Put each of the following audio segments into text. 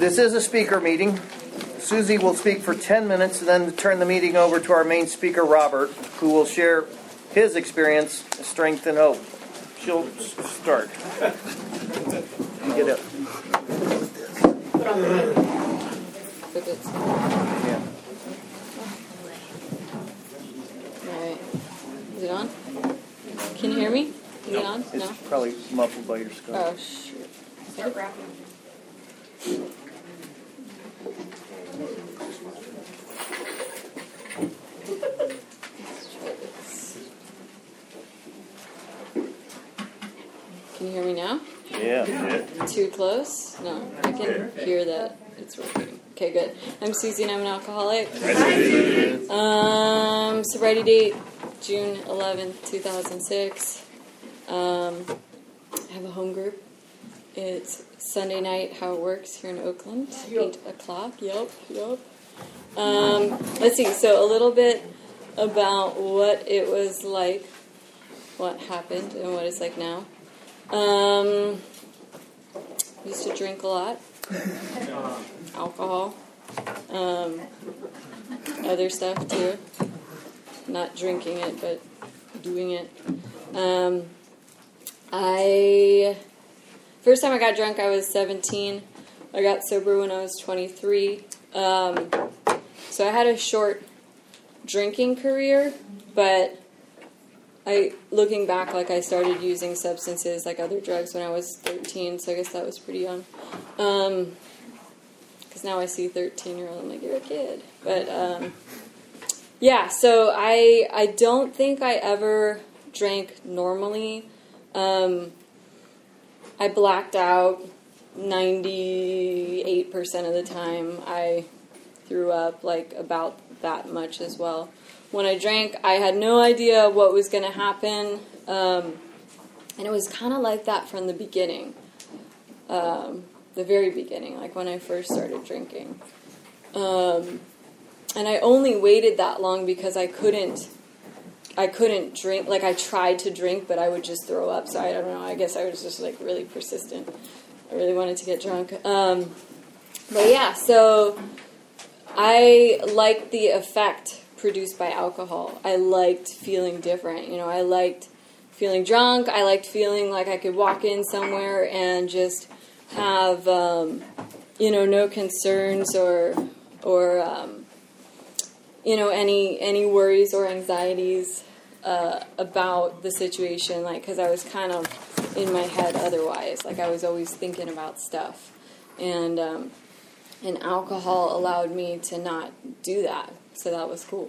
This is a speaker meeting. Susie will speak for 10 minutes and then turn the meeting over to our main speaker, Robert, who will share his experience, strength, and hope. She'll start. Get up. Yeah. All right. Is it on? Can you hear me? Is it on? It's No? probably muffled by your scarf. Oh, shoot. Start wrapping. Can you hear me now? Yeah. Too close? No, I can hear that it's working. Okay, good. I'm Susie and I'm an alcoholic. Sobriety date, June 11th, 2006. I have a home group. It's Sunday night, how it works here in Oakland, 8 o'clock. Yep. Let's see, so a little bit about what it was like, what happened, and what it's like now. Used to drink a lot. Alcohol. Other stuff too. Not drinking it, but doing it. First time I got drunk, I was 17. I got sober when I was 23. So I had a short drinking career, but looking back, I started using substances like other drugs when I was 13, so I guess that was pretty young. Because now I see 13-year-old, I'm like, you're a kid. But, yeah, so I don't think I ever drank normally. I blacked out 98% of the time. I threw up, about that much as well. When I drank, I had no idea what was going to happen, and it was kind of like that from the beginning, the very beginning, when I first started drinking. And I only waited that long because I couldn't drink. I tried to drink, but I would just throw up, so I don't know, I guess I was just, really persistent. I really wanted to get drunk. But yeah, so I liked the effect produced by alcohol. I liked feeling different. I liked feeling drunk. I liked feeling like I could walk in somewhere and just have, no concerns or any worries or anxieties about the situation. Because I was kind of in my head otherwise. I was always thinking about stuff. And alcohol allowed me to not do that. So that was cool.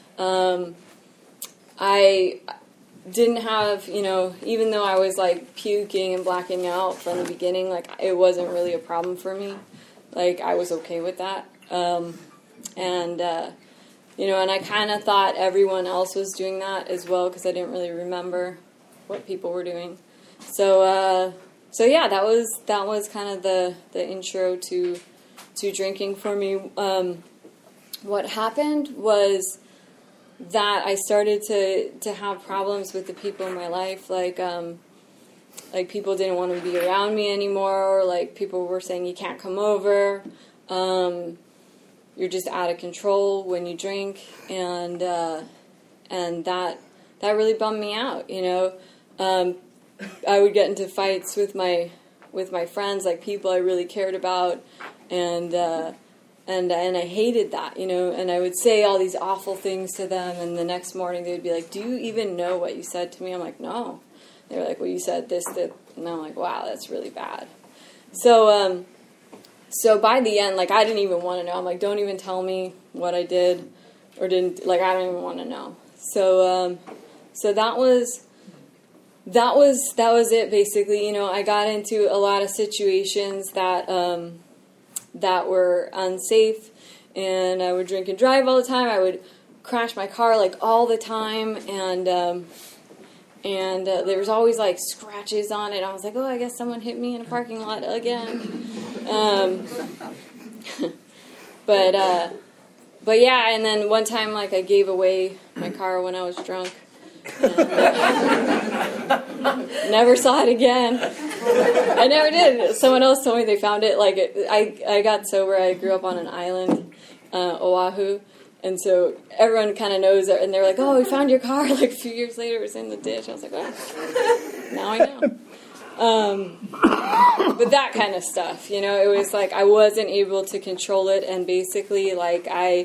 I didn't have, even though I was puking and blacking out from the beginning, it wasn't really a problem for me. I was okay with that. And I kind of thought everyone else was doing that as well because I didn't really remember what people were doing. So yeah, that was kind of the intro to drinking for me. What happened was that I started to have problems with the people in my life, people didn't want to be around me anymore, or people were saying you can't come over, you're just out of control when you drink, and that really bummed me out. I would get into fights with my friends, people I really cared about, and I hated that, and I would say all these awful things to them, and the next morning they would be like, do you even know what you said to me? I'm like, no. They were like, well, you said this, that, and I'm like, wow, that's really bad. So by the end, I didn't even want to know. I'm like, don't even tell me what I did or didn't, I don't even want to know. So that was it, basically. I got into a lot of situations that were unsafe, and I would drink and drive all the time. I would crash my car all the time, and there was always scratches on it. I was like, oh, I guess someone hit me in a parking lot again. But yeah, and then one time I gave away my car when I was drunk. And, never saw it again. I never did. Someone else told me they found it. Like, I got sober. I grew up on an island, Oahu. And so everyone kind of knows it. And they're like, oh, we found your car. Like, a few years later, it was in the ditch. I was like, well, now I know. But that kind of stuff, you know, it was like I wasn't able to control it. And basically, like, I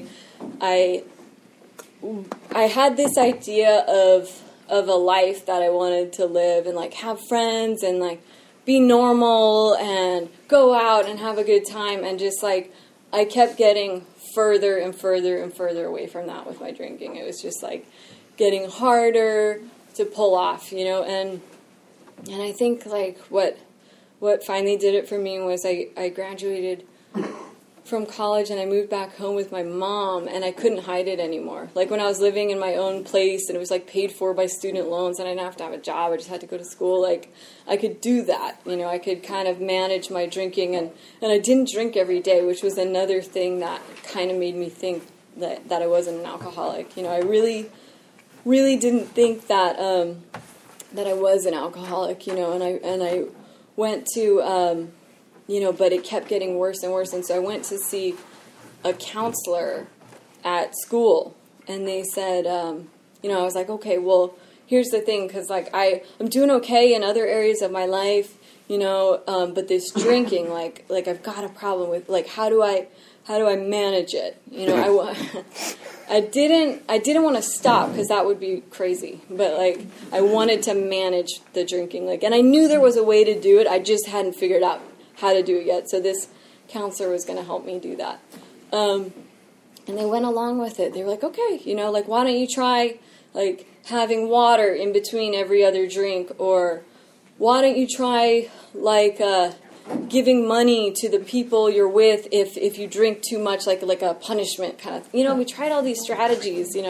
had this idea of a life that I wanted to live and, like, have friends and, like, be normal and go out and have a good time. And just, like, I kept getting further and further and further away from that with my drinking. It was just, like, getting harder to pull off, you know. And I think, like, what finally did it for me was I graduated from college and I moved back home with my mom, and I couldn't hide it anymore. Like, when I was living in my own place and it was, like, paid for by student loans and I didn't have to have a job, I just had to go to school, like, I could do that, you know. I could kind of manage my drinking, and I didn't drink every day, which was another thing that kind of made me think that I wasn't an alcoholic. You know, I really didn't think that that I was an alcoholic, you know, and I went to you know, but it kept getting worse and worse. And so I went to see a counselor at school, and they said, you know, I was like, okay, well, here's the thing, because, like, I'm doing okay in other areas of my life, you know, but this drinking, like I've got a problem with, like, how do I manage it? You know, I didn't want to stop, because that would be crazy, but, like, I wanted to manage the drinking, like, and I knew there was a way to do it. I just hadn't figured out how to do it yet. So this counselor was going to help me do that. And they went along with it. They were like, okay, you know, like, why don't you try, like, having water in between every other drink, or why don't you try, like, giving money to the people you're with if you drink too much, like a punishment kind of, you know. We tried all these strategies, you know,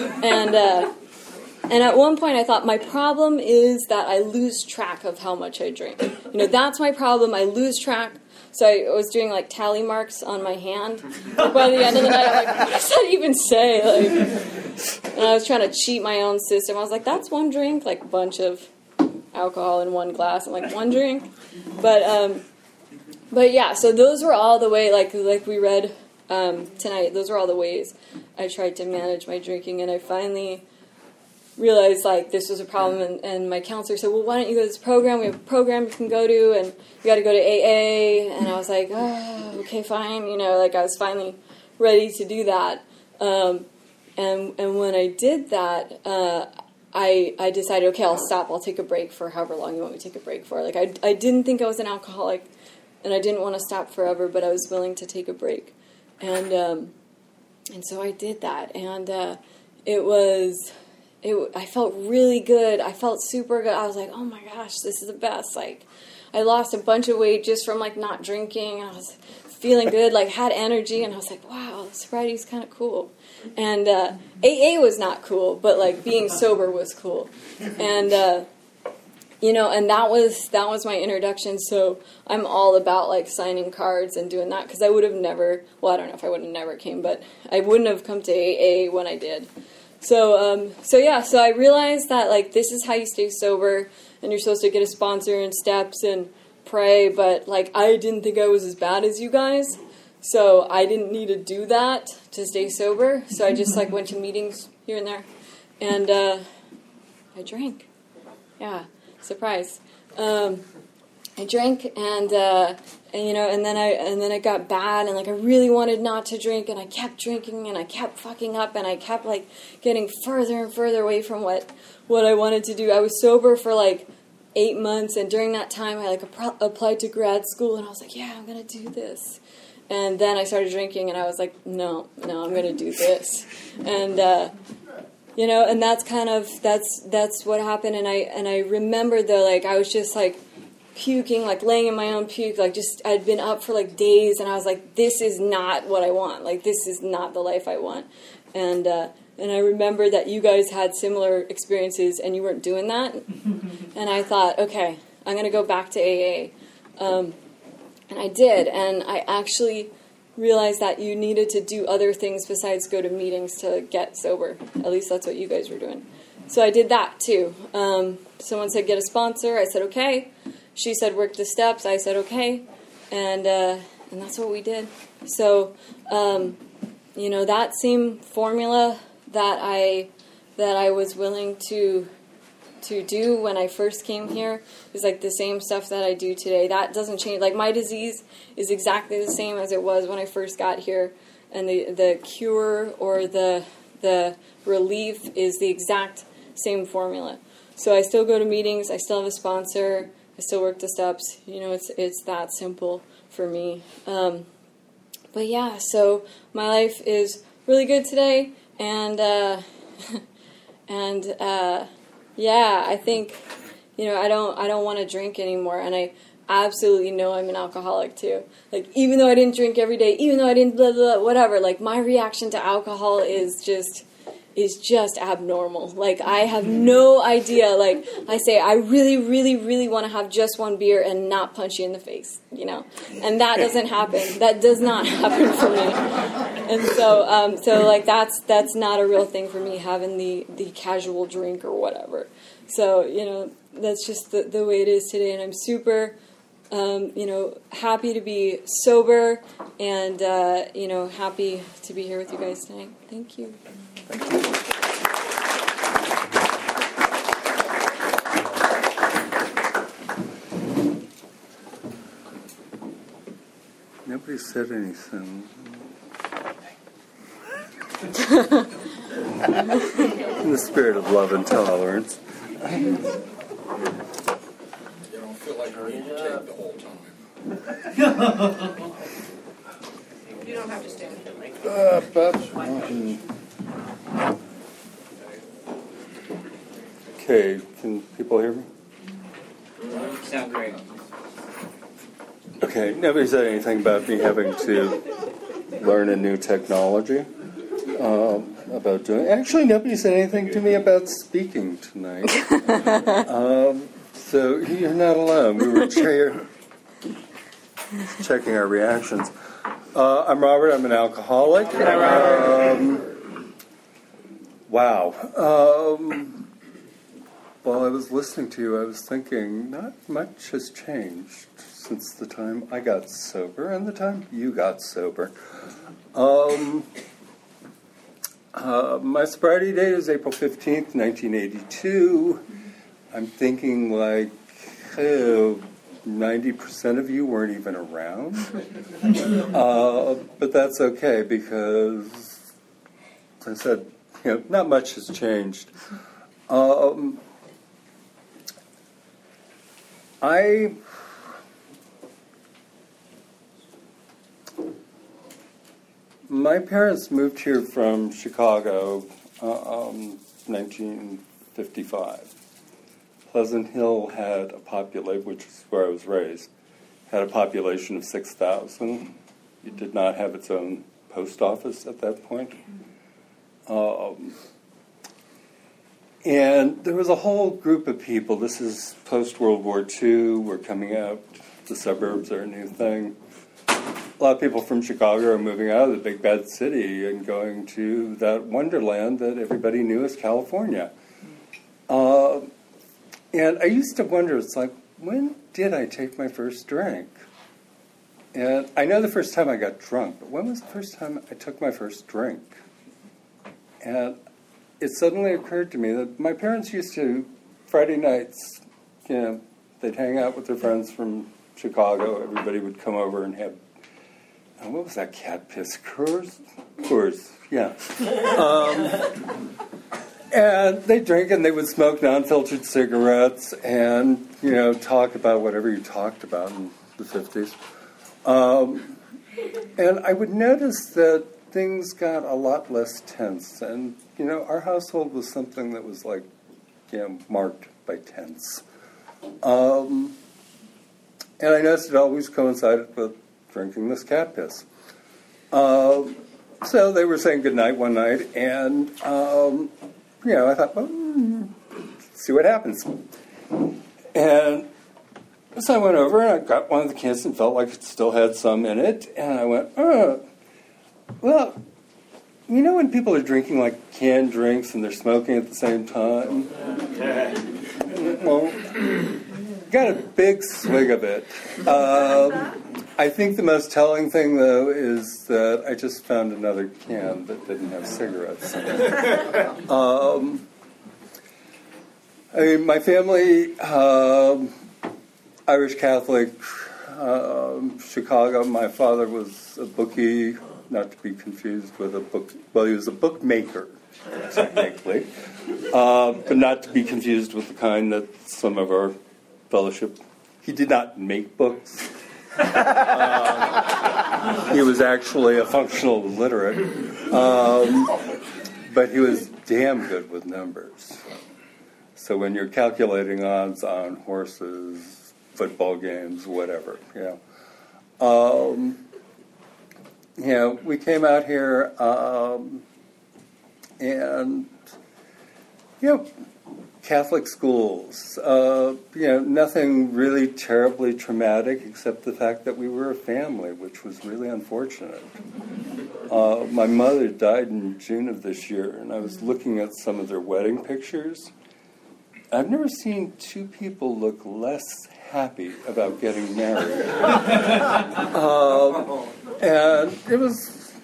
and at one point I thought, my problem is that I lose track of how much I drink. You know, that's my problem. I lose track. So I was doing, like, tally marks on my hand. Like, by the end of the night, I'm like, what does that even say? Like, and I was trying to cheat my own system. I was like, that's one drink, like, a bunch of alcohol in one glass. I'm like, one drink. But yeah, so those were all the way, like we read tonight, those were all the ways I tried to manage my drinking. And I finally realized, like, this was a problem, and my counselor said, well, why don't you go to this program? We have a program you can go to, and you got to go to AA. And I was like, oh, okay, fine. You know, like, I was finally ready to do that. And when I did that, I decided, okay, I'll stop. I'll take a break for however long you want me to take a break for. Like, I didn't think I was an alcoholic, and I didn't want to stop forever, but I was willing to take a break. And so I did that, and I felt really good. I felt super good. I was like, oh my gosh, this is the best. Like, I lost a bunch of weight just from, like, not drinking, and I was feeling good, like, had energy, and I was like, wow, sobriety's kind of cool. And AA was not cool, but, like, being sober was cool. And you know, and that was my introduction. So I'm all about, like, signing cards and doing that, because I would have never, well, I don't know if I would have never came, but I wouldn't have come to AA when I did. So I realized that, like, this is how you stay sober, and you're supposed to get a sponsor and steps and pray, but, like, I didn't think I was as bad as you guys, so I didn't need to do that to stay sober. So I just, like, went to meetings here and there, and I drank. Yeah, surprise. I drank, and you know, and then I got bad, and, like, I really wanted not to drink, and I kept drinking, and I kept fucking up, and I kept, like, getting further and further away from what I wanted to do. I was sober for, like, 8 months, and during that time I, like, applied to grad school, and I was like, yeah, I'm gonna do this. And then I started drinking, and I was like, no, I'm gonna do this. And you know, and that's kind of that's what happened. And I remember, though, like, I was just, like, puking, like, laying in my own puke, like, just, I'd been up for, like, days, and I was like, this is not what I want, like, this is not the life I want. And I remember that you guys had similar experiences, and you weren't doing that, and I thought, okay, I'm going to go back to AA, and I did, and I actually realized that you needed to do other things besides go to meetings to get sober. At least that's what you guys were doing. So I did that, too. Someone said, get a sponsor. I said, okay. she said work the steps. I said okay, and that's what we did. So that same formula that I was willing to do when I first came here is like the same stuff that I do today. That doesn't change. Like my disease is exactly the same as it was when I first got here, and the cure or the relief is the exact same formula. So I still go to meetings. I still have a sponsor. I still work the steps. It's that simple for me. But yeah, so my life is really good today, and yeah, I think, I don't want to drink anymore, and I absolutely know I'm an alcoholic too. Like, even though I didn't drink every day, even though I didn't blah, blah, blah, whatever, like, my reaction to alcohol is just abnormal. Like, I have no idea. Like, I say, I really, really, really want to have just one beer and not punch you in the face, and that doesn't happen. That does not happen for me. And so like, that's not a real thing for me, having the casual drink or whatever. So, that's just the way it is today, and I'm super, happy to be sober and, happy to be here with you guys tonight. Thank you. Thank you. Nobody said anything. In the spirit of love and tolerance. You don't feel like you need to take the whole time. You don't have to stand. Okay, can people hear me? Sound great. Okay, nobody said anything about me having to learn a new technology. About doing. Actually, nobody said anything to me about speaking tonight. So you're not alone. We were checking our reactions. I'm Robert. I'm an alcoholic. Wow. While I was listening to you, I was thinking not much has changed since the time I got sober and the time you got sober. My sobriety date is April 15th, 1982. I'm thinking like 90% of you weren't even around. But that's okay because, as I said, not much has changed. My parents moved here from Chicago, 1955. Pleasant Hill had a population, which is where I was raised, had a population of 6,000. It did not have its own post office at that point. And there was a whole group of people. This is post-World War II. We're coming out. The suburbs are a new thing. A lot of people from Chicago are moving out of the big bad city and going to that wonderland that everybody knew as California. And I used to wonder, it's like, when did I take my first drink? And I know the first time I got drunk, but when was the first time I took my first drink? And it suddenly occurred to me that my parents used to, Friday nights, they'd hang out with their friends from Chicago. Everybody would come over and have, what was that cat piss? Coors, yeah. And they'd drink and they would smoke non-filtered cigarettes and, talk about whatever you talked about in the 50s. And I would notice that things got a lot less tense. And, our household was something that was like, marked by tense. And I noticed it always coincided with drinking this cat piss. So they were saying goodnight one night, and, I thought, well, see what happens. And so I went over and I got one of the cans and felt like it still had some in it. And I went, well, when people are drinking like canned drinks and they're smoking at the same time? Well, got a big swig of it. I think the most telling thing, though, is that I just found another can that didn't have cigarettes in it. I mean, my family, Irish Catholic, Chicago. My father was a bookie, not to be confused with a book. Well, he was a bookmaker, technically, but not to be confused with the kind that some of our fellowship. He did not make books. He was actually a functional illiterate, but he was damn good with numbers. So when you're calculating odds on horses, football games, whatever, we came out here, and Catholic schools, nothing really terribly traumatic except the fact that we were a family, which was really unfortunate. My mother died in June of this year, and I was looking at some of their wedding pictures. I've never seen two people look less happy about getting married. And it was,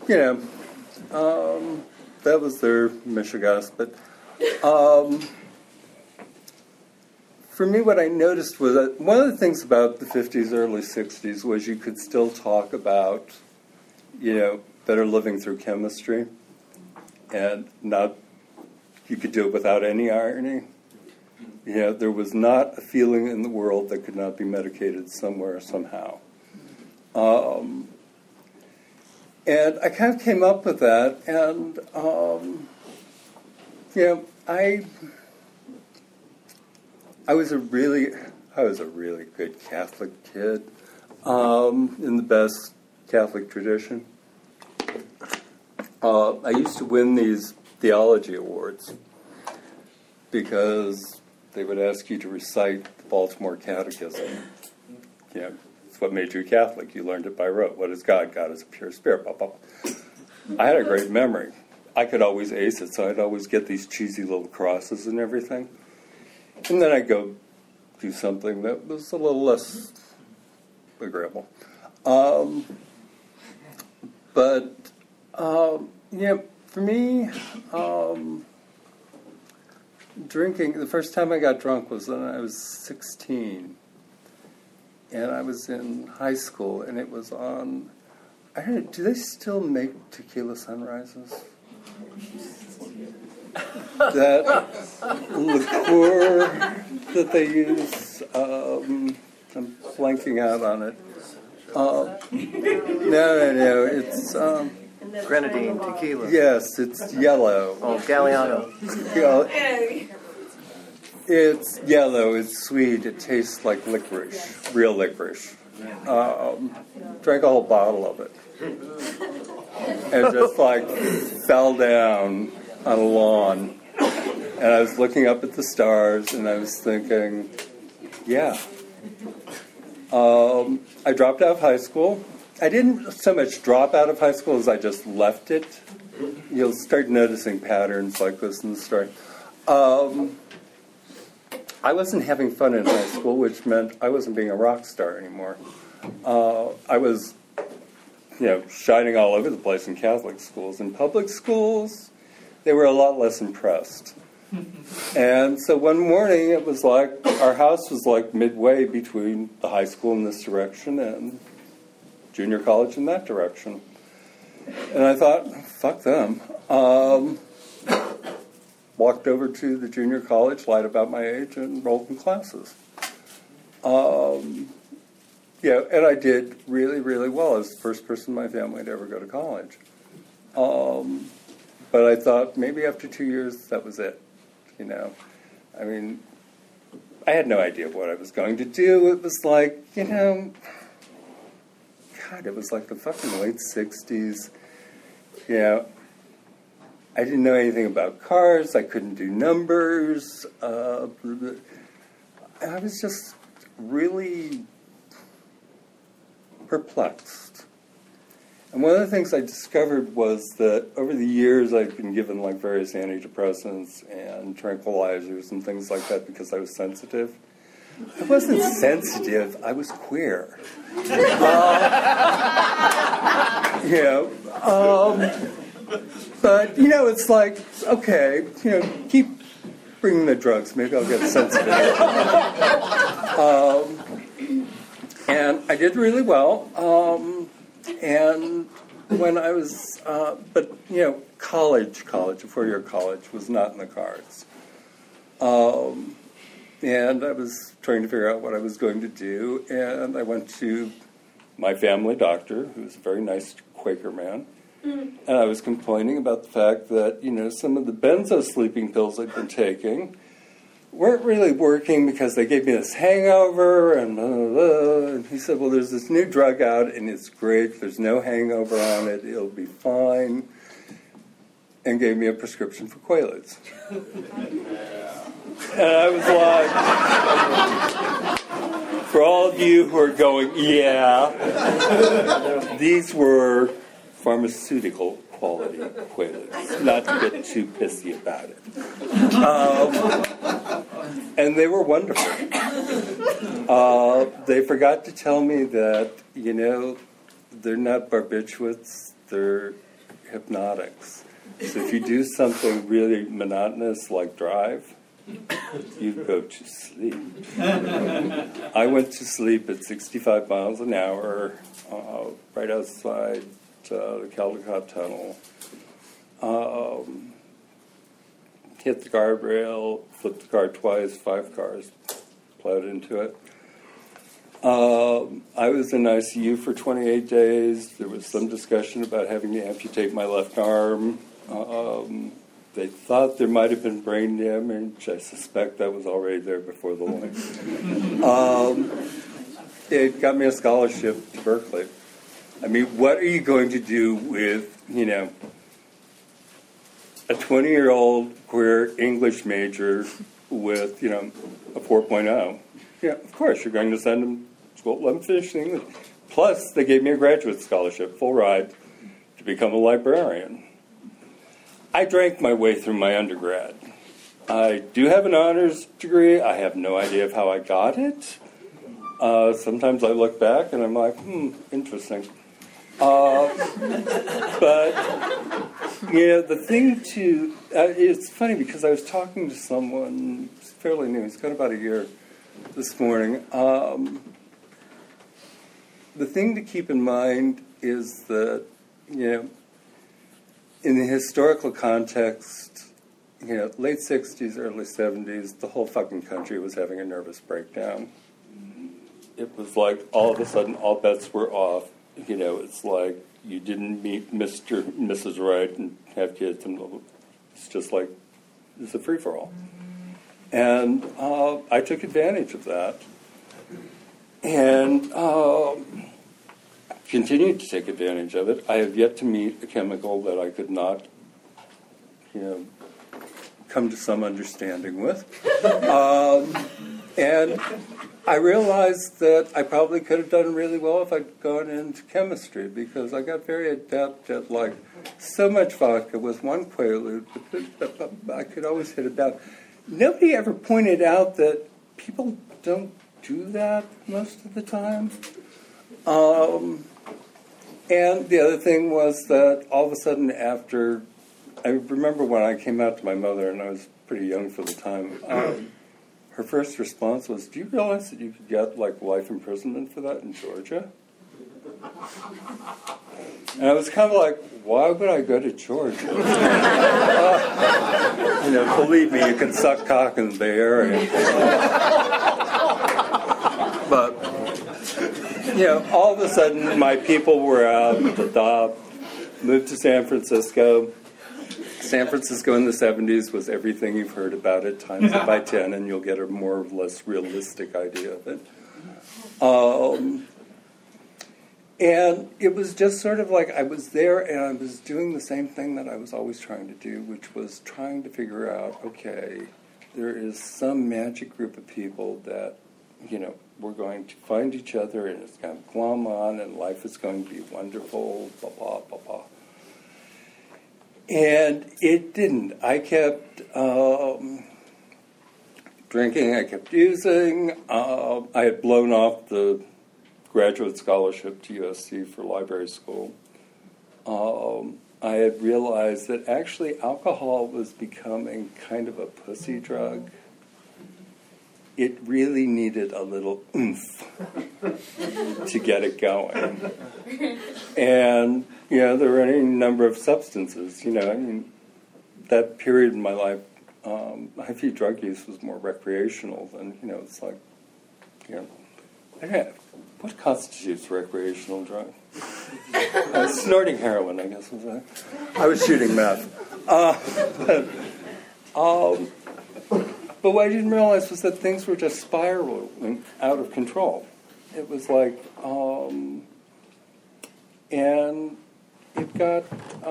that was their mishegas. But for me, what I noticed was that one of the things about the 50s, early 60s was you could still talk about, that are living through chemistry. And you could do it without any irony. There was not a feeling in the world that could not be medicated somewhere, somehow. And I kind of came up with that, and, I was a really good Catholic kid, in the best Catholic tradition. I used to win these theology awards because they would ask you to recite the Baltimore Catechism. It's what made you a Catholic. You learned it by rote. What is God? God is a pure spirit. Blah, blah, blah. I had a great memory. I could always ace it, so I'd always get these cheesy little crosses and everything. And then I'd go do something that was a little less agreeable. For me, drinking, the first time I got drunk was when I was 16. And I was in high school, and it was on, I don't know, do they still make tequila sunrises? That liqueur that they use, I'm blanking out on it. No, it's... Grenadine, tequila. Yes, it's yellow. Oh, Galliano. It's yellow, it's sweet, it tastes like licorice, real licorice. Drank a whole bottle of it. And just fell down on a lawn. And I was looking up at the stars and I was thinking, I dropped out of high school. I didn't so much drop out of high school as I just left it. You'll start noticing patterns like this in the story. I wasn't having fun in high school, which meant I wasn't being a rock star anymore. I was, shining all over the place in Catholic schools. In public schools, they were a lot less impressed. And so one morning, it was like, our house was like midway between the high school in this direction and junior college in that direction. And I thought, fuck them. Walked over to the junior college, lied about my age, and enrolled in classes. And I did really, really well. I was the first person in my family to ever go to college. But I thought maybe after 2 years, that was it. I mean, I had no idea what I was going to do. It was like, God, it was like the fucking late 60s. I didn't know anything about cars. I couldn't do numbers. I was just really perplexed. And one of the things I discovered was that over the years I'd been given various antidepressants and tranquilizers and things like that because I was sensitive. I wasn't sensitive. I was queer. But, it's like, okay, keep bringing the drugs. Maybe I'll get sensitive. And I did really well. And when I was, college, a four-year college was not in the cards. And I was trying to figure out what I was going to do, and I went to my family doctor, who was a very nice Quaker man, and I was complaining about the fact that, some of the benzo sleeping pills I'd been taking weren't really working because they gave me this hangover, and blah, blah, blah. And he said, well, there's this new drug out, and it's great. There's no hangover on it. It'll be fine. And gave me a prescription for Quaaludes. And I was like, for all of you who are going, yeah, these were pharmaceutical quality Quaaludes, not to get too pissy about it. And they were wonderful. They forgot to tell me that, they're not barbiturates, they're hypnotics. So if you do something really monotonous like drive, you go to sleep. I went to sleep at 65 miles an hour right outside the Caldecott Tunnel. Hit the guardrail, flipped the car twice, 5 cars plowed into it. I was in ICU for 28 days. There was some discussion about having to amputate my left arm. They thought there might have been brain damage. I suspect that was already there before the line. It got me a scholarship to Berkeley. I mean, what are you going to do with, a 20-year-old queer English major with, a 4.0? Yeah, of course, you're going to send them to school. Let them finish English. Plus, they gave me a graduate scholarship, full ride, to become a librarian. I drank my way through my undergrad. I do have an honors degree. I have no idea of how I got it. Sometimes I look back and I'm like, interesting. But, the thing it's funny because I was talking to someone fairly new. He's got about a year this morning. The thing to keep in mind is that, in the historical context, late 60s, early 70s, the whole fucking country was having a nervous breakdown. It was like all of a sudden all bets were off. It's like you didn't meet Mr. and Mrs. Right and have kids, and it's just like it's a free-for-all. And I took advantage of that. And continued to take advantage of it. I have yet to meet a chemical that I could not, come to some understanding with. And I realized that I probably could have done really well if I'd gone into chemistry, because I got very adept at, so much vodka with one Quaalude, but I could always hit it down. Nobody ever pointed out that people don't do that most of the time. And the other thing was that all of a sudden I remember when I came out to my mother, and I was pretty young for the time, her first response was, do you realize that you could get, life imprisonment for that in Georgia? And I was kind of like, why would I go to Georgia? Believe me, you can suck cock in the Bay Area. But, all of a sudden, my people were out, moved to San Francisco. San Francisco in the 70s was everything you've heard about it, times it by 10, and you'll get a more or less realistic idea of it. And it was just sort of like I was there and I was doing the same thing that I was always trying to do, which was trying to figure out, okay, there is some magic group of people that, we're going to find each other and it's going to glom on and life is going to be wonderful, blah, blah, blah, blah. And it didn't. I kept drinking, I kept using. I had blown off the graduate scholarship to USC for library school. I had realized that actually alcohol was becoming kind of a pussy drug. It really needed a little oomph to get it going. And, there were any number of substances, that period in my life, high-fee drug use was more recreational than, it's like, what constitutes recreational drug? Snorting heroin, I guess. I was shooting meth. But what I didn't realize was that things were just spiraling out of control. It was like, and it got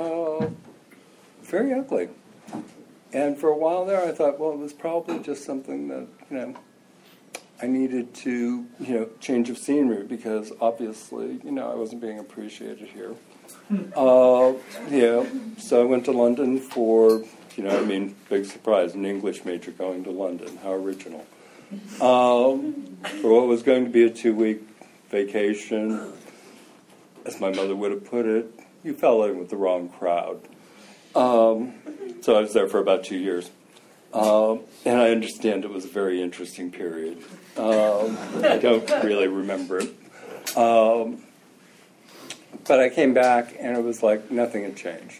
very ugly. And for a while there, I thought, well, it was probably just something that, I needed to, change of scenery because obviously, I wasn't being appreciated here. So I went to London for, big surprise, an English major going to London. How original. For what was going to be a 2-week vacation, as my mother would have put it, you fell in with the wrong crowd. So I was there for about 2 years. And I understand it was a very interesting period. I don't really remember it. But I came back, and it was like nothing had changed.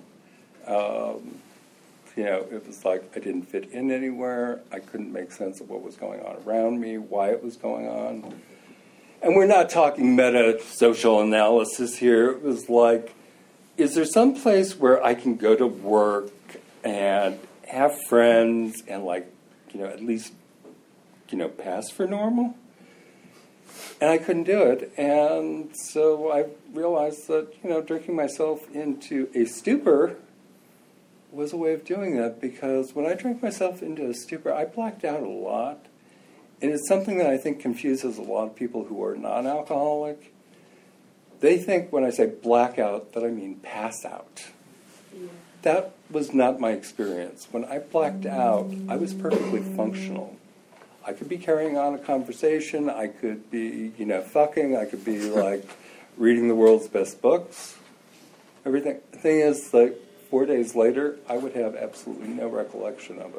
It was like I didn't fit in anywhere. I couldn't make sense of what was going on around me, why it was going on. And we're not talking meta-social analysis here. It was like, is there some place where I can go to work and have friends and at least, pass for normal? And I couldn't do it. And so I realized that, drinking myself into a stupor was a way of doing that, because when I drank myself into a stupor, I blacked out a lot. And it's something that I think confuses a lot of people who are non-alcoholic. They think when I say blackout that I mean pass out. Yeah. That was not my experience. When I blacked out, I was perfectly functional. I could be carrying on a conversation. I could be, fucking. I could be, reading the world's best books. Everything. The thing is, 4 days later, I would have absolutely no recollection of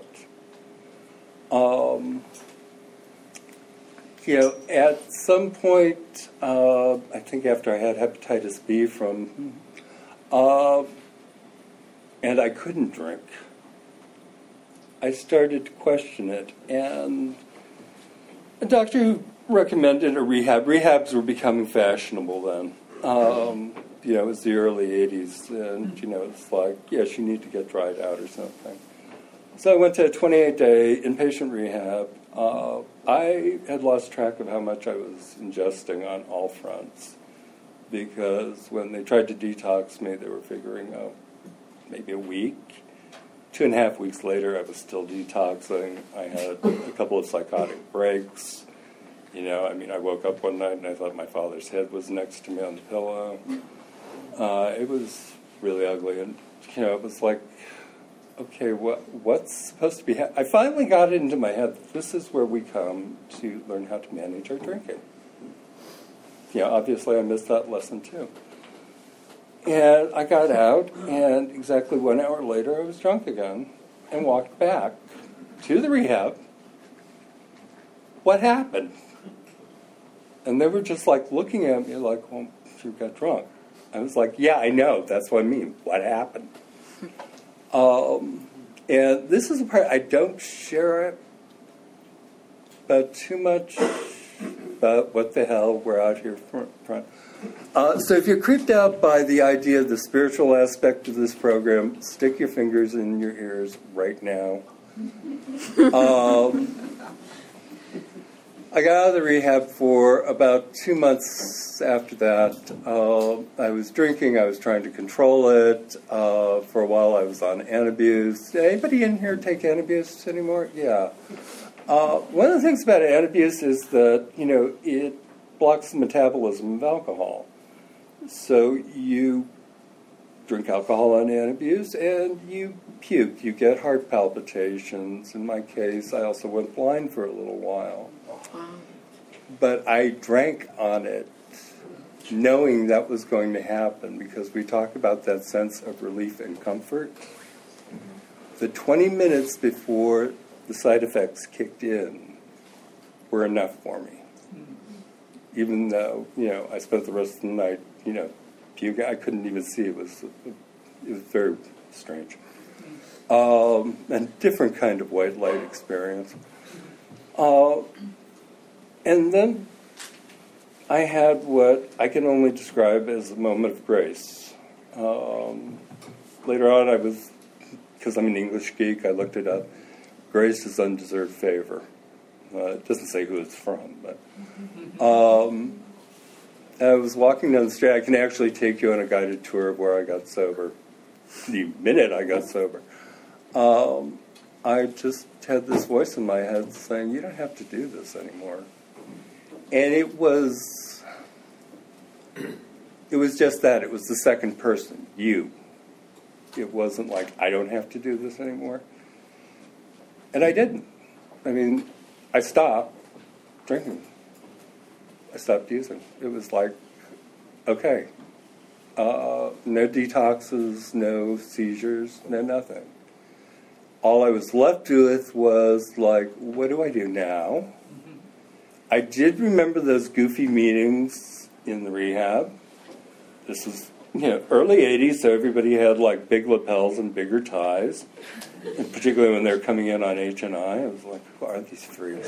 it. At some point, I think after I had hepatitis B and I couldn't drink, I started to question it. And a doctor who recommended a rehab. Rehabs were becoming fashionable then. It was the early 80s, and, it's like, yes, you need to get dried out or something. So I went to a 28-day inpatient rehab. I had lost track of how much I was ingesting on all fronts, because when they tried to detox me, they were figuring out maybe a week. 2.5 weeks later, I was still detoxing. I had a couple of psychotic breaks. I woke up one night and I thought my father's head was next to me on the pillow. It was really ugly, and, it was like, okay, what's supposed to be I finally got it into my head that this is where we come to learn how to manage our drinking. Obviously I missed that lesson too. And I got out, and exactly 1 hour later I was drunk again and walked back to the rehab. What happened? And they were just looking at me like, well, you got drunk. I was like, yeah, I know, that's what I mean. What happened? And this is the part I don't share it, but too much about what the hell, we're out here front. So if you're creeped out by the idea of the spiritual aspect of this program, stick your fingers in your ears right now. I got out of the rehab for about 2 months after that. I was drinking. I was trying to control it. For a while, I was on Antabuse. Anybody in here take Antabuse anymore? Yeah. One of the things about Antabuse is that, it blocks the metabolism of alcohol. So you drink alcohol on abuse, and you puke. You get heart palpitations. In my case, I also went blind for a little while. But I drank on it, knowing that was going to happen, because we talk about that sense of relief and comfort. The 20 minutes before the side effects kicked in were enough for me. Even though, I spent the rest of the night, puking. I couldn't even see. It was very strange. And different kind of white light experience. And then I had what I can only describe as a moment of grace. Later on, because I'm an English geek, I looked it up. Grace is undeserved favor. It doesn't say who it's from, but I was walking down the street. I can actually take you on a guided tour of where I got sober. The minute I got sober, I just had this voice in my head saying, "You don't have to do this anymore." And it was just that. It was the second person, you. It wasn't like, I don't have to do this anymore. And I didn't. I mean, I stopped drinking. I stopped using. It was like, okay, no detoxes, no seizures, no nothing. All I was left with was like, what do I do now? I did remember those goofy meetings in the rehab. This was, early 80s, so everybody had like big lapels and bigger ties. And particularly when they were coming in on H&I, I was like, who are these freaks?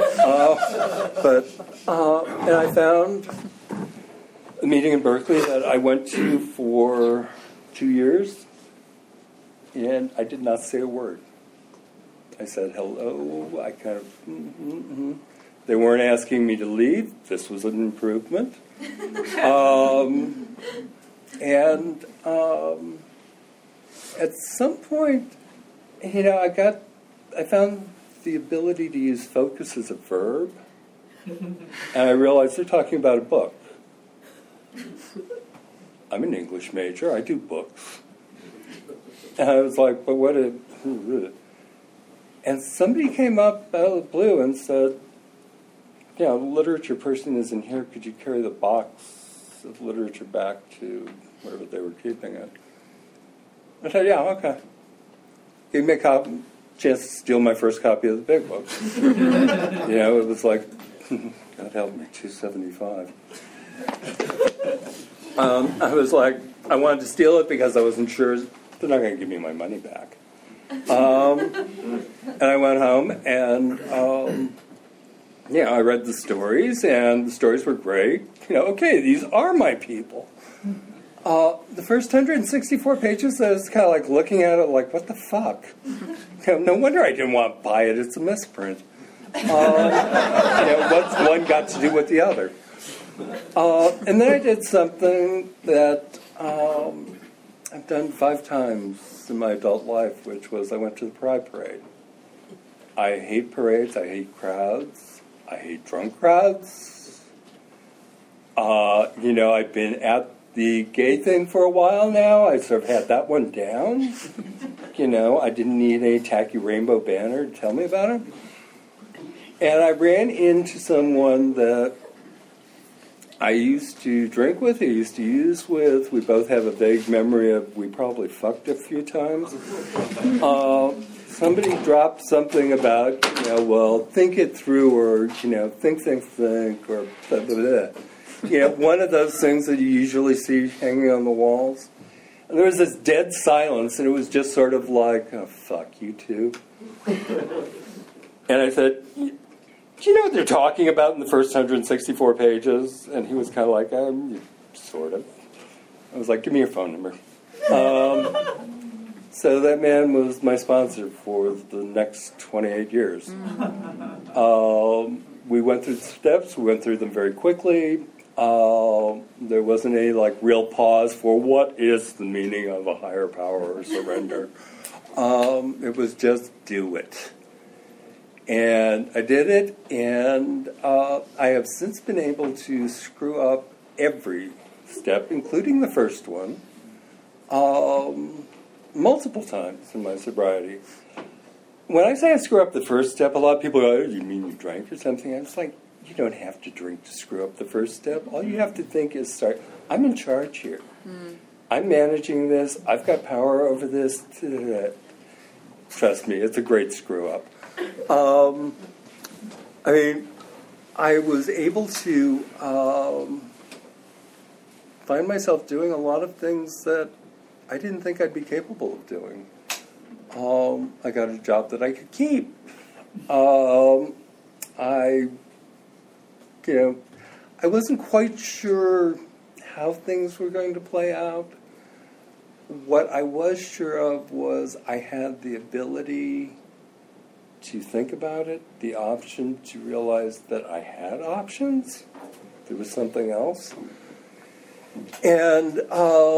And I found a meeting in Berkeley that I went to for 2 years, and I did not say a word. I said hello. I kind of, They weren't asking me to leave. This was an improvement. And at some point, I found the ability to use focus as a verb, and I realized they're talking about a book. I'm an English major. I do books. And I was like, but what a... And somebody came up out of the blue and said, the literature person isn't here. Could you carry the box of literature back to wherever they were keeping it? I said, yeah, okay. Gave me a chance to steal my first copy of the big book. It was like, God help me, $2.75. I was like, I wanted to steal it because I wasn't sure they're not going to give me my money back. And I went home and, I read the stories, and the stories were great. Okay, these are my people. The first 164 pages, I was kind of like looking at it like, what the fuck? No wonder I didn't want to buy it. It's a misprint. What's one got to do with the other? And then I did something that I've done 5 times in my adult life, which was I went to the Pride Parade. I hate parades. I hate crowds. I hate drunk crowds. I've been at the gay thing for a while now. I sort of had that one down. I didn't need any tacky rainbow banner to tell me about it. And I ran into someone that I used to drink with, I used to use with. We both have a vague memory of we probably fucked a few times. Somebody dropped something about, think it through, or, think, or blah, blah, blah. One of those things that you usually see hanging on the walls. And there was this dead silence, and it was just sort of like, oh, fuck, you too. And I said, do you know what they're talking about in the first 164 pages? And he was kind of like, sort of. I was like, give me your phone number. So that man was my sponsor for the next 28 years. We went through the steps. We went through them very quickly. There wasn't any real pause for what is the meaning of a higher power or surrender. It was just do it. And I did it, and I have since been able to screw up every step, including the first one, multiple times in my sobriety. When I say I screw up the first step, a lot of people go, oh, you mean you drank or something? I was like, you don't have to drink to screw up the first step. All you have to think is I'm in charge here. I'm managing this. I've got power over this. Trust me, it's a great screw up. I mean, I was able to find myself doing a lot of things that I didn't think I'd be capable of doing. I got a job that I could keep. I wasn't quite sure how things were going to play out. What I was sure of was I had the ability to think about it, the option to realize that I had options. There was something else. And,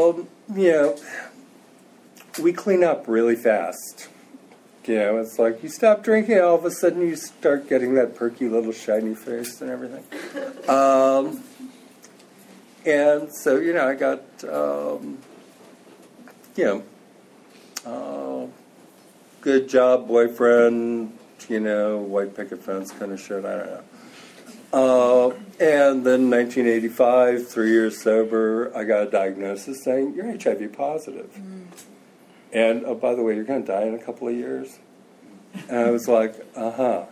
we clean up really fast. It's like you stop drinking, all of a sudden you start getting that perky little shiny face and everything. And so, I got, good job, boyfriend, white picket fence kind of shit, I don't know. And then 1985, 3 years sober, I got a diagnosis saying, you're HIV positive. And, oh, by the way, you're going to die in a couple of years. And I was like, uh-huh.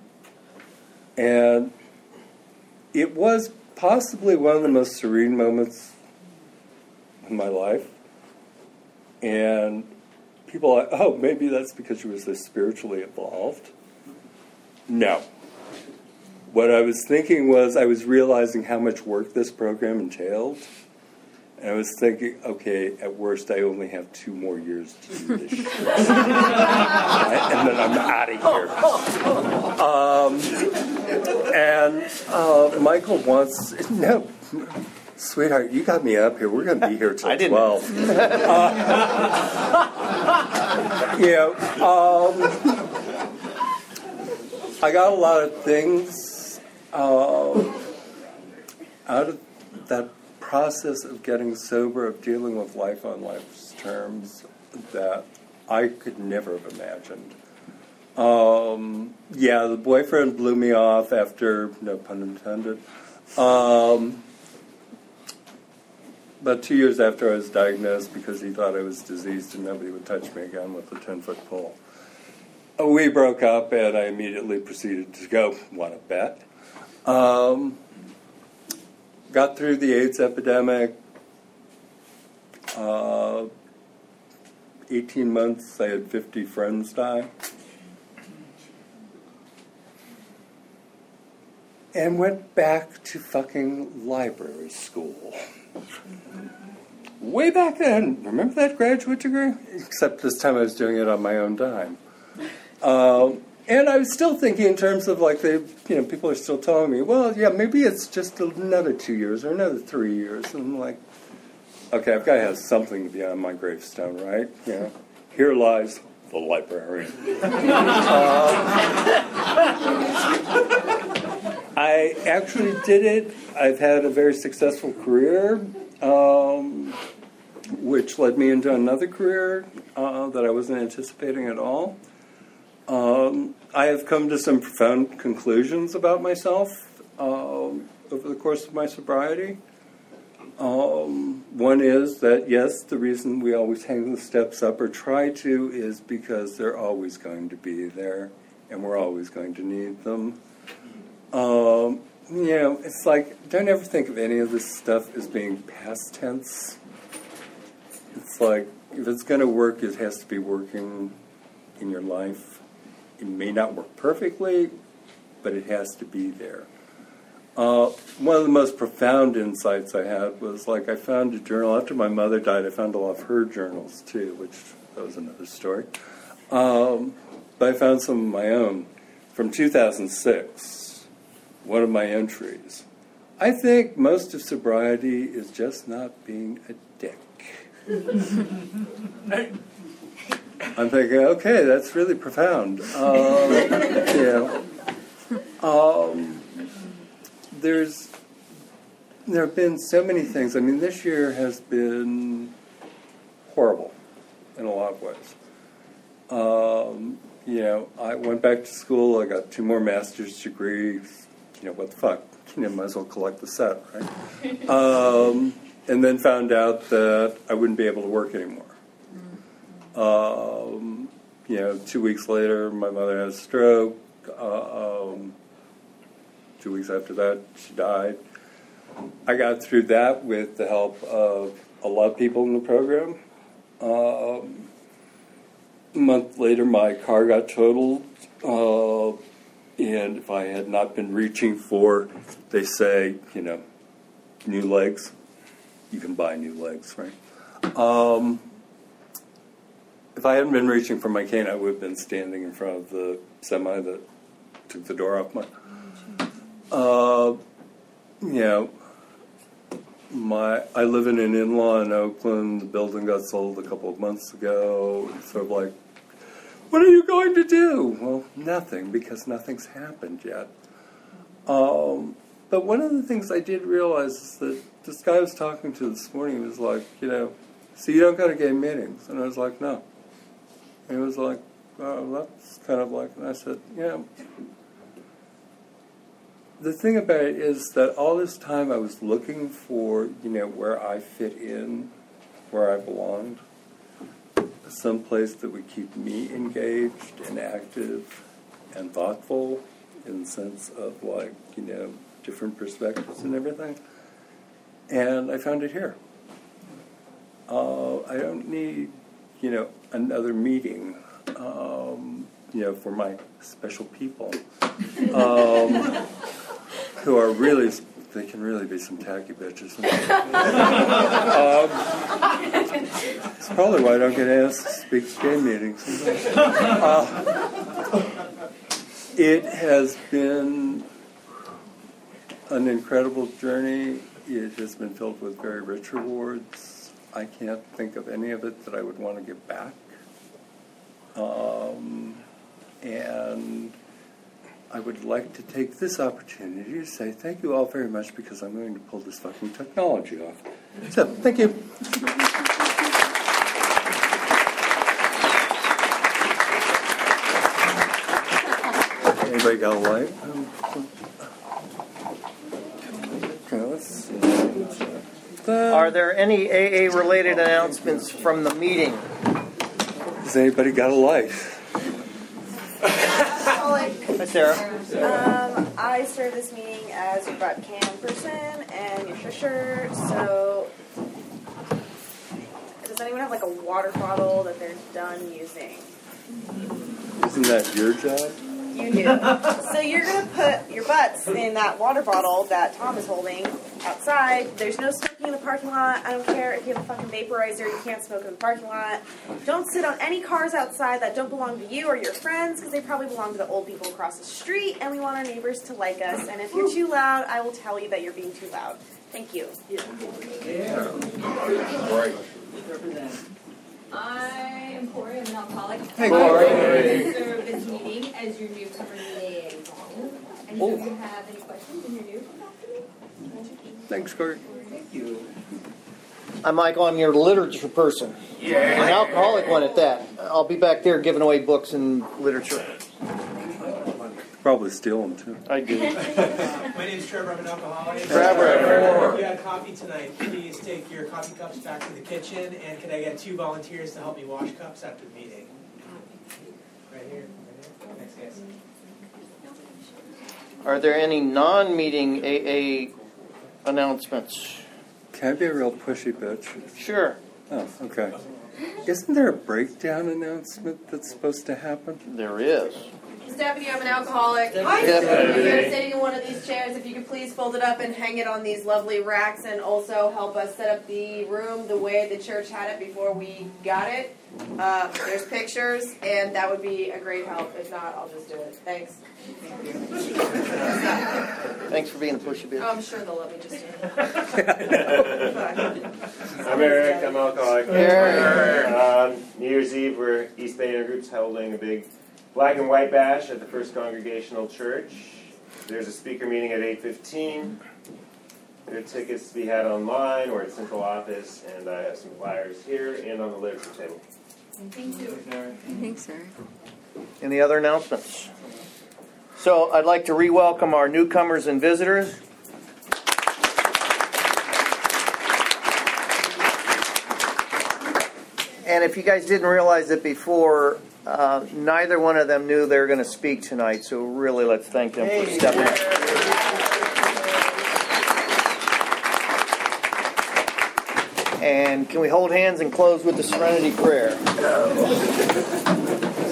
And it was possibly one of the most serene moments in my life. And people are like, oh, maybe that's because you were so spiritually evolved. No. What I was thinking was I was realizing how much work this program entailed. And I was thinking, okay, at worst, I only have 2 more years to do this shit. Right? And then I'm out of here. Michael wants... No, sweetheart, you got me up here. We're going to be here till 12. I got a lot of things out of that process of getting sober, of dealing with life on life's terms, that I could never have imagined. The boyfriend blew me off after, no pun intended, about 2 years after I was diagnosed because he thought I was diseased and nobody would touch me again with a 10-foot pole. We broke up and I immediately proceeded to go, want to bet? Got through the AIDS epidemic. 18 months, I had 50 friends die. And went back to fucking library school. Way back then. Remember that graduate degree? Except this time I was doing it on my own dime. And I was still thinking in terms of people are still telling me, well, yeah, maybe it's just another 2 years or another 3 years. And I'm like, okay, I've got to have something to be on my gravestone, right? Here lies the librarian. I actually did it. I've had a very successful career, which led me into another career that I wasn't anticipating at all. I have come to some profound conclusions about myself over the course of my sobriety. One is that, yes, the reason we always hang the steps up or try to is because they're always going to be there and we're always going to need them. It's like, don't ever think of any of this stuff as being past tense. It's like, if it's going to work, it has to be working in your life. It may not work perfectly, but it has to be there. One of the most profound insights I had was, I found a journal. After my mother died, I found a lot of her journals, too, which that was another story. But I found some of my own. From 2006, one of my entries. I think most of sobriety is just not being a dick. I'm thinking, okay, that's really profound. There have been so many things. I mean, this year has been horrible in a lot of ways. I went back to school. I got 2 more master's degrees. What the fuck? Might as well collect the set, right? And then found out that I wouldn't be able to work anymore. 2 weeks later, my mother had a stroke. 2 weeks after that, she died. I got through that with the help of a lot of people in the program. A month later, my car got totaled. And if I had not been reaching for, they say, new legs, you can buy new legs, right? If I hadn't been reaching for my cane, I would have been standing in front of the semi that took the door off my... I live in an in-law in Oakland. The building got sold a couple of months ago. It's sort of like, what are you going to do? Well, nothing, because nothing's happened yet. But one of the things I did realize is that this guy I was talking to this morning was like, so you don't go to gay meetings? And I was like, no. And he was like, oh, that's kind of like, and I said, the thing about it is that all this time I was looking for, where I fit in, where I belonged, some place that would keep me engaged and active and thoughtful in the sense of different perspectives and everything. And I found it here. I don't need, another meeting, for my special people. Who are really, they can really be some tacky bitches. It's probably why I don't get asked to speak at gay meetings. It has been an incredible journey. It has been filled with very rich rewards. I can't think of any of it that I would want to give back. And I would like to take this opportunity to say thank you all very much, because I'm going to pull this fucking technology off. So, thank you. Anybody got a light? Okay, let's see. Are there any AA-related announcements from the meeting? Has anybody got a light? Hi, Sarah. I started this meeting as your butt cam person and your shusher, so does anyone have a water bottle that they're done using? Isn't that your job? You do. So you're going to put your butts in that water bottle that Tom is holding outside. There's no smoking in the parking lot. I don't care if you have a fucking vaporizer. You can't smoke in the parking lot. Don't sit on any cars outside that don't belong to you or your friends, because they probably belong to the old people across the street, and we want our neighbors to like us. And if you're too loud, I will tell you that you're being too loud. Thank you. Right. I am Corey. I'm an alcoholic. Hey, Corey. I'm going to serve this meeting as your newcomer liaison. And if you have any questions and you're new, come talk to me. Thanks, Corey. Thank you. I'm Michael. I'm your literature person. Yeah. An alcoholic one at that. I'll be back there giving away books and literature. Probably steal them, too. I do. My name's Trevor. I'm an alcoholic. Trevor. If you had coffee tonight, please take your coffee cups back to the kitchen, and can I get 2 volunteers to help me wash cups after the meeting? Right here. Thanks, guys. Are there any non-meeting AA announcements? Can I be a real pushy bitch? Sure. Oh, okay. Isn't there a breakdown announcement that's supposed to happen? There is. Stephanie, I'm an alcoholic. Hi, You're Stephanie. sitting in one of these chairs. If you could please fold it up and hang it on these lovely racks, and also help us set up the room the way the church had it before we got it. There's pictures, and that would be a great help. If not, I'll just do it. Thanks. Thanks for being a pushy bitch. Oh, I'm sure they'll let me just do it. I'm Eric. I'm alcoholic. Eric. New Year's Eve, we're East Bay Intergroups holding a big black and white bash at the First Congregational Church. There's a speaker meeting at 8:15. There are tickets to be had online or at central office, and I have some flyers here and on the literature table. Thank you. Thanks, sir. Any other announcements? So I'd like to re-welcome our newcomers and visitors. And if you guys didn't realize it before, neither one of them knew they were going to speak tonight, so really let's thank them for stepping up. And can we hold hands and close with the Serenity Prayer?